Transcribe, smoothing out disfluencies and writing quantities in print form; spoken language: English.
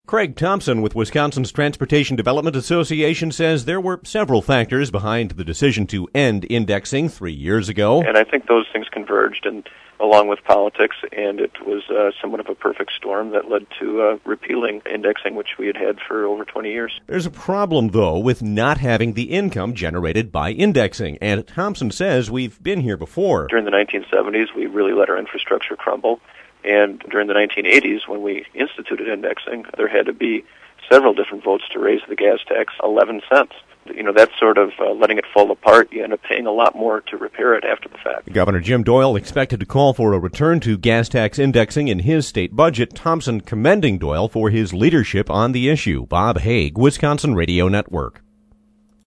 Craig Thompson with Wisconsin's Transportation Development Association says there were several factors behind the decision to end indexing 3 years ago. And I think those things converged, and along with politics, and it was somewhat of a perfect storm that led to repealing indexing, which we had had for over 20 years. There's a problem, though, with not having the income generated by indexing, and Thompson says we've been here before. During the 1970s, we really let our infrastructure crumble, and during the 1980s, when we instituted indexing, there had to be several different votes to raise the gas tax 11 cents. That's sort of letting it fall apart. You end up paying a lot more to repair it after the fact. Governor Jim Doyle expected to call for a return to gas tax indexing in his state budget. Thompson commending Doyle for his leadership on the issue. Bob Haig, Wisconsin Radio Network.